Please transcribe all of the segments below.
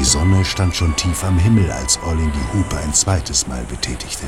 Sonne stand schon tief am Himmel, als Orling die Hupe ein zweites Mal betätigte.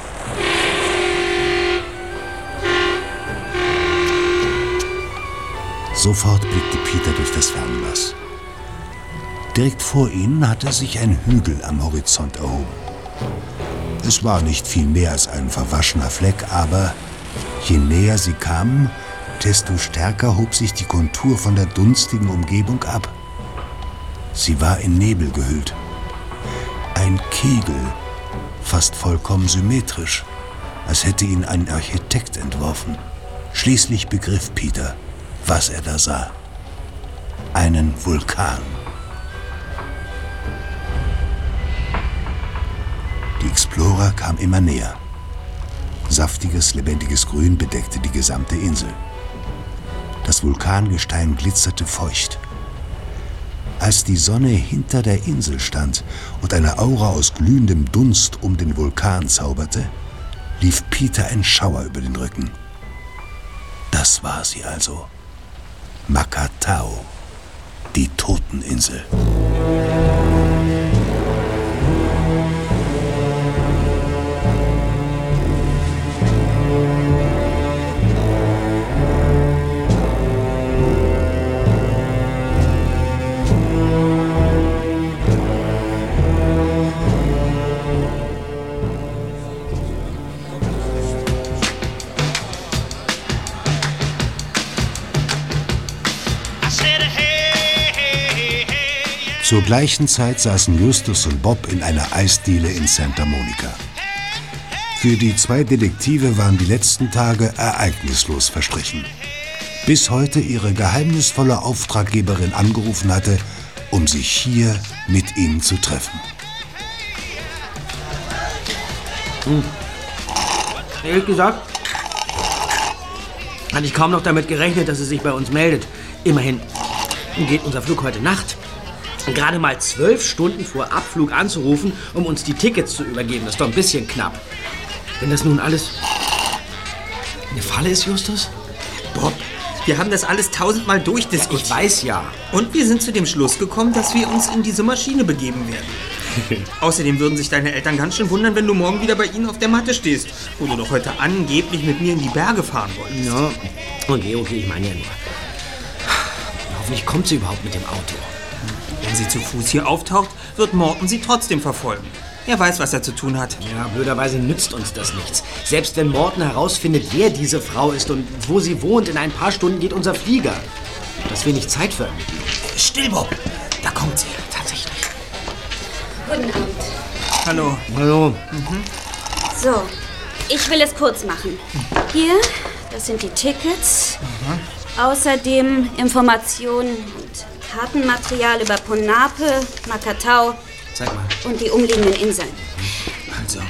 Sofort blickte Peter durch das Fernglas. Direkt vor ihnen hatte sich ein Hügel am Horizont erhoben. Es war nicht viel mehr als ein verwaschener Fleck, aber je näher sie kamen, desto stärker hob sich die Kontur von der dunstigen Umgebung ab. Sie war in Nebel gehüllt. Ein Kegel, fast vollkommen symmetrisch, als hätte ihn ein Architekt entworfen. Schließlich begriff Peter, was er da sah. Einen Vulkan. Die Explorer kamen immer näher. Saftiges, lebendiges Grün bedeckte die gesamte Insel. Das Vulkangestein glitzerte feucht. Als die Sonne hinter der Insel stand und eine Aura aus glühendem Dunst um den Vulkan zauberte, lief Peter ein Schauer über den Rücken. Das war sie also. Makatao, die Toteninsel. Zur gleichen Zeit saßen Justus und Bob in einer Eisdiele in Santa Monica. Für die zwei Detektive waren die letzten Tage ereignislos verstrichen, bis heute ihre geheimnisvolle Auftraggeberin angerufen hatte, um sich hier mit ihnen zu treffen. Ehrlich gesagt, hatte ich kaum noch damit gerechnet, dass sie sich bei uns meldet. Immerhin geht unser Flug heute Nacht. Gerade mal 12 Stunden vor Abflug anzurufen, um uns die Tickets zu übergeben, das ist doch ein bisschen knapp. Wenn das nun alles eine Falle ist, Justus? Bob, wir haben das alles 1000-mal durchdiskutiert. Ich weiß ja. Und wir sind zu dem Schluss gekommen, dass wir uns in diese Maschine begeben werden. Außerdem würden sich deine Eltern ganz schön wundern, wenn du morgen wieder bei ihnen auf der Matte stehst, wo du doch heute angeblich mit mir in die Berge fahren wolltest. Ja, okay, ich meine ja nur. Hoffentlich kommt sie überhaupt mit dem Auto. Wenn sie zu Fuß hier auftaucht, wird Morton sie trotzdem verfolgen. Er weiß, was er zu tun hat. Ja, blöderweise nützt uns das nichts. Selbst wenn Morton herausfindet, wer diese Frau ist und wo sie wohnt, in ein paar Stunden geht unser Flieger. Das wenig Zeit für Ermittlungen. Still, Bob. Da kommt sie. Tatsächlich. Guten Abend. Hallo. Hallo. So, ich will es kurz machen. Hier, das sind die Tickets. Außerdem Informationen und Kartenmaterial über Ponape, Makatao Zeig mal. und die umliegenden Inseln. Also.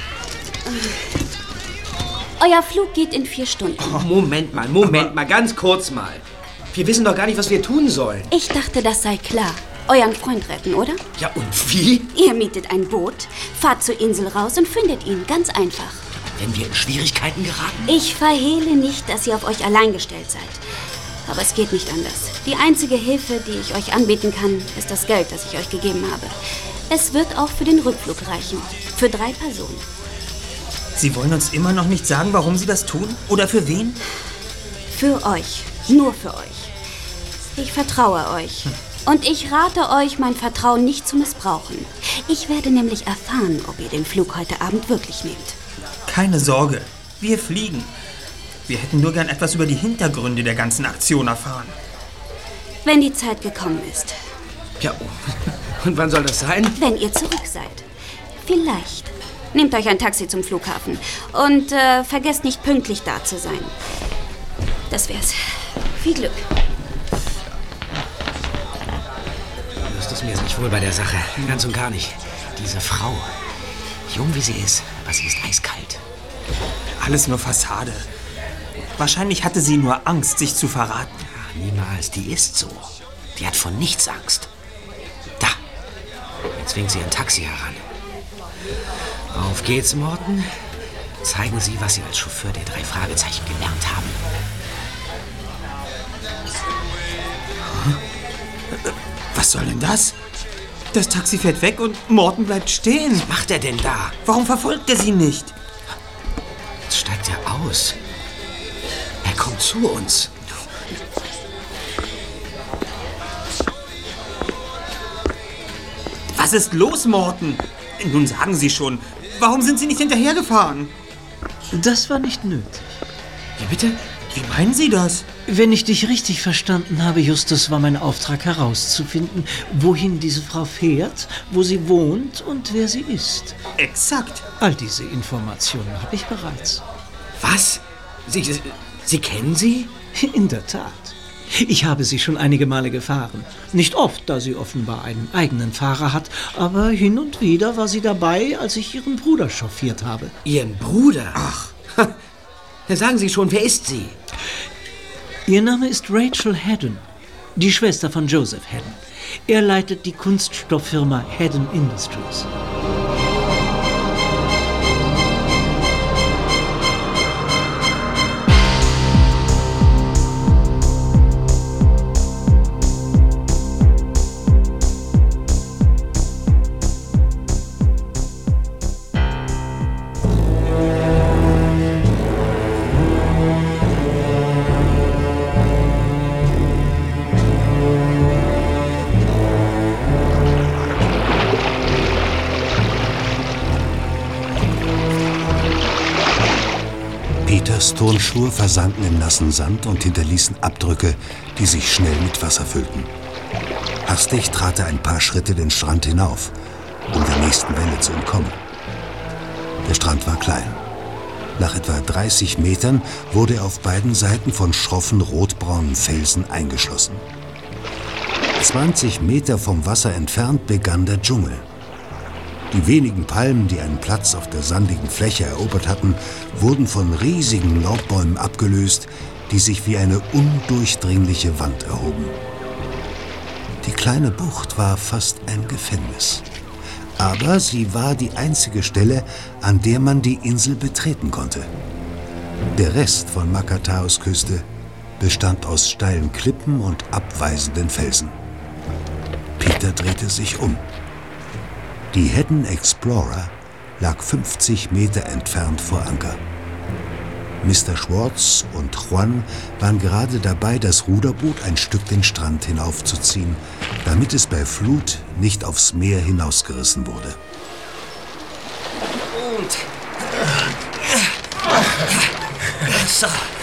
Euer Flug geht in 4 Stunden. Oh, Moment mal, ganz kurz mal. Wir wissen doch gar nicht, was wir tun sollen. Ich dachte, das sei klar. Euren Freund retten, oder? Ja, und wie? Ihr mietet ein Boot, fahrt zur Insel raus und findet ihn. Ganz einfach. Wenn wir in Schwierigkeiten geraten? Ich verhehle nicht, dass ihr auf euch allein gestellt seid. Aber es geht nicht anders. Die einzige Hilfe, die ich euch anbieten kann, ist das Geld, das ich euch gegeben habe. Es wird auch für den Rückflug reichen. Für 3 Personen. Sie wollen uns immer noch nicht sagen, warum Sie das tun? Oder für wen? Für euch. Nur für euch. Ich vertraue euch. Und ich rate euch, mein Vertrauen nicht zu missbrauchen. Ich werde nämlich erfahren, ob ihr den Flug heute Abend wirklich nehmt. Keine Sorge. Wir fliegen. Wir hätten nur gern etwas über die Hintergründe der ganzen Aktion erfahren. Wenn die Zeit gekommen ist. Ja, und wann soll das sein? Wenn ihr zurück seid. Vielleicht. Nehmt euch ein Taxi zum Flughafen. Und vergesst nicht, pünktlich da zu sein. Das wär's. Viel Glück. Justus, mir ist nicht wohl bei der Sache. Ganz und gar nicht. Diese Frau. Jung wie sie ist, aber sie ist eiskalt. Alles nur Fassade. Wahrscheinlich hatte sie nur Angst, sich zu verraten. Ach, niemals, die ist so. Die hat vor nichts Angst. Da, jetzt winkt sie ein Taxi heran. Auf geht's, Morton. Zeigen Sie, was Sie als Chauffeur der 3 Fragezeichen gelernt haben. Was soll denn das? Das Taxi fährt weg und Morton bleibt stehen. Was macht er denn da? Warum verfolgt er sie nicht? Jetzt steigt er aus. Er kommt zu uns. Was ist los, Morton? Nun sagen Sie schon, warum sind Sie nicht hinterhergefahren? Das war nicht nötig. Wie bitte? Wie meinen Sie das? Wenn ich dich richtig verstanden habe, Justus, war mein Auftrag herauszufinden, wohin diese Frau fährt, wo sie wohnt und wer sie ist. Exakt. All diese Informationen habe ich bereits. Was? Sie kennen sie? In der Tat. Ich habe sie schon einige Male gefahren. Nicht oft, da sie offenbar einen eigenen Fahrer hat, aber hin und wieder war sie dabei, als ich ihren Bruder chauffiert habe. Ihren Bruder? Ach. Dann sagen Sie schon, wer ist sie? Ihr Name ist Rachel Haddon, die Schwester von Joseph Haddon. Er leitet die Kunststofffirma Haddon Industries. Peters Turnschuhe versanken im nassen Sand und hinterließen Abdrücke, die sich schnell mit Wasser füllten. Hastig trat er ein paar Schritte den Strand hinauf, um der nächsten Welle zu entkommen. Der Strand war klein. Nach etwa 30 Metern wurde er auf beiden Seiten von schroffen, rotbraunen Felsen eingeschlossen. 20 Meter vom Wasser entfernt begann der Dschungel. Die wenigen Palmen, die einen Platz auf der sandigen Fläche erobert hatten, wurden von riesigen Laubbäumen abgelöst, die sich wie eine undurchdringliche Wand erhoben. Die kleine Bucht war fast ein Gefängnis. Aber sie war die einzige Stelle, an der man die Insel betreten konnte. Der Rest von Makataos Küste bestand aus steilen Klippen und abweisenden Felsen. Peter drehte sich um. Die Haddon Explorer lag 50 Meter entfernt vor Anker. Mr. Schwartz und Juan waren gerade dabei, das Ruderboot ein Stück den Strand hinaufzuziehen, damit es bei Flut nicht aufs Meer hinausgerissen wurde. Und... So.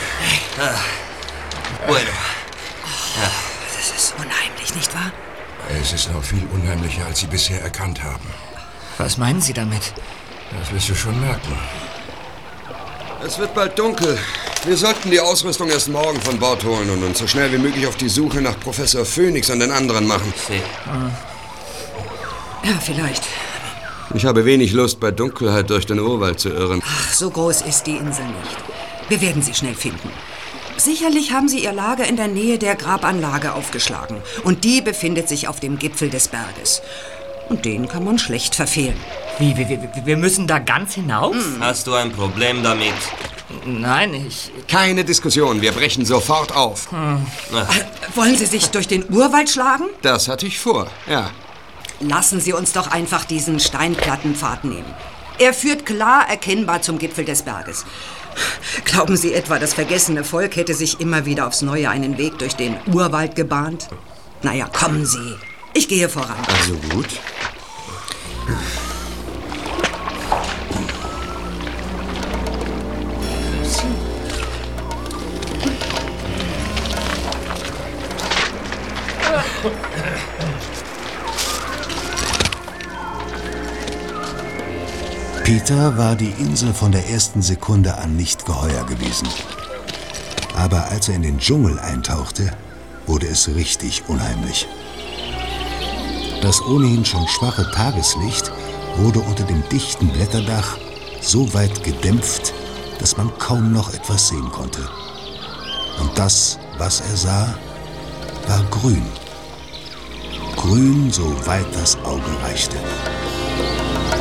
Bueno. Das ist unheimlich, nicht wahr? Es ist noch viel unheimlicher, als Sie bisher erkannt haben. Was meinen Sie damit? Das wirst du schon merken. Es wird bald dunkel. Wir sollten die Ausrüstung erst morgen von Bord holen und uns so schnell wie möglich auf die Suche nach Professor Phoenix und den anderen machen. Ja, vielleicht. Ich habe wenig Lust, bei Dunkelheit durch den Urwald zu irren. Ach, so groß ist die Insel nicht. Wir werden sie schnell finden. Sicherlich haben sie ihr Lager in der Nähe der Grabanlage aufgeschlagen. Und die befindet sich auf dem Gipfel des Berges. Und den kann man schlecht verfehlen. Wie, wir müssen da ganz hinauf? Hast du ein Problem damit? Nein, ich... Keine Diskussion, wir brechen sofort auf. Wollen Sie sich durch den Urwald schlagen? Das hatte ich vor, ja. Lassen Sie uns doch einfach diesen Steinplattenpfad nehmen. Er führt klar erkennbar zum Gipfel des Berges. Glauben Sie etwa, das vergessene Volk hätte sich immer wieder aufs Neue einen Weg durch den Urwald gebahnt? Naja, kommen Sie. Ich gehe voran. Also gut. Peter war die Insel von der ersten Sekunde an nicht geheuer gewesen. Aber als er in den Dschungel eintauchte, wurde es richtig unheimlich. Das ohnehin schon schwache Tageslicht wurde unter dem dichten Blätterdach so weit gedämpft, dass man kaum noch etwas sehen konnte. Und das, was er sah, war grün. Grün, so weit das Auge reichte.